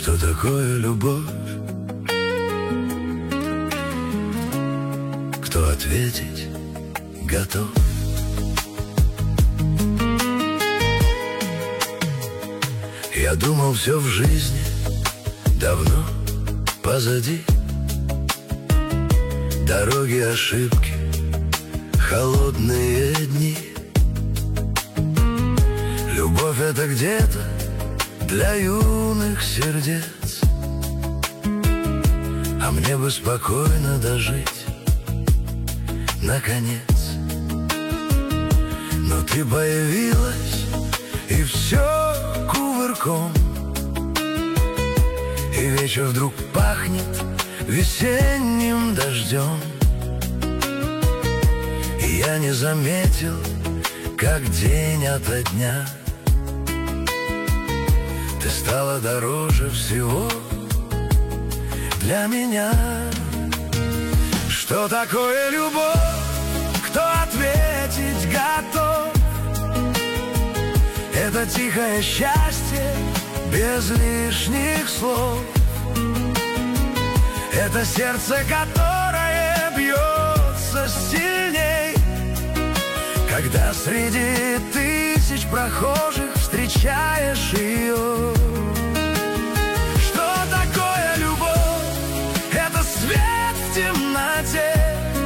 Что такое любовь? Кто ответить готов? Я думал, все в жизни давно позади. Дороги, ошибки, холодные дни. Любовь — это где-то для юных сердец, а мне бы спокойно дожить наконец. Но ты появилась, и все кувырком, и вечер вдруг пахнет весенним дождем. И я не заметил, как день ото дня ты стала дороже всего для меня. Что такое любовь? Кто ответить готов? Это тихое счастье без лишних слов. Это сердце, которое бьется сильней, когда среди тысяч прохожих встречаешь ее. Что такое любовь? Это свет в темноте.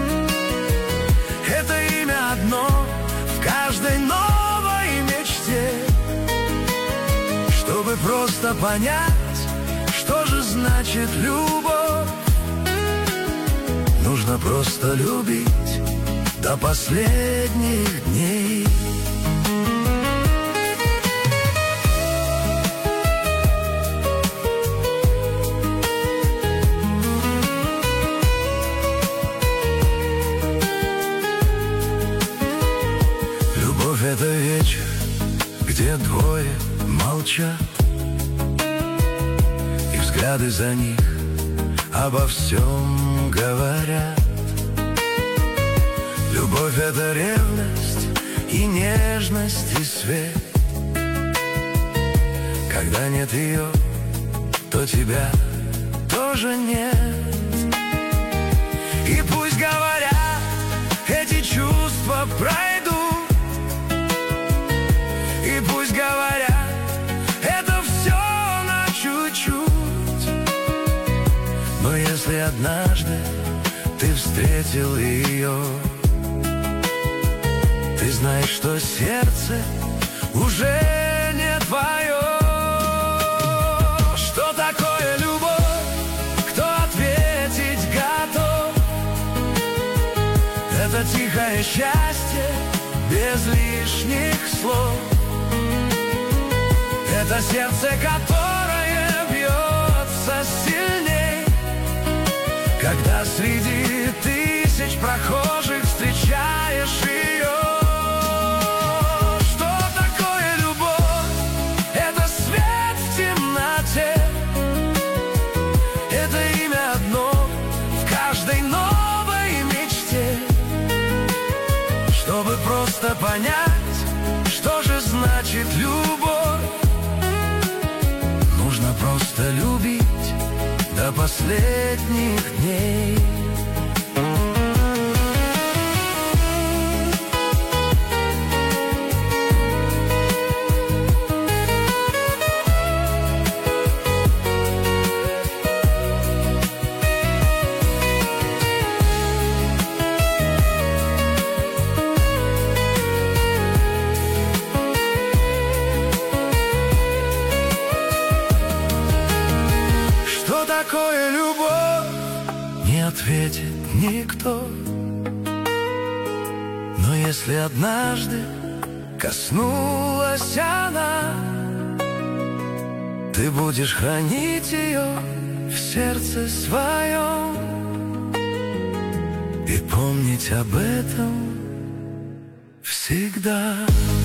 Это имя одно в каждой новой мечте. Чтобы просто понять, что же значит любовь, нужно просто любить до последних дней. Любовь — это вечер, где двое молчат, и взгляды за них обо всем говорят. Любовь — это ревность и нежность, и свет. Когда нет ее, то тебя тоже нет. И пусть говорят, эти чувства пройдут, и пусть говорят, это все на чуть-чуть. Но если однажды ты встретил ее, ты знаешь, что сердце уже не твое. Что такое любовь? Кто ответить готов? Это тихое счастье без лишних слов. Это сердце, которое бьется сильней, когда среди тысяч прохожих встречаешь ее. Чтобы просто понять, что же значит любовь, нужно просто любить до последних дней. Такое любовь, не ответит никто. Но если однажды коснулась она, ты будешь хранить ее в сердце своем и помнить об этом всегда.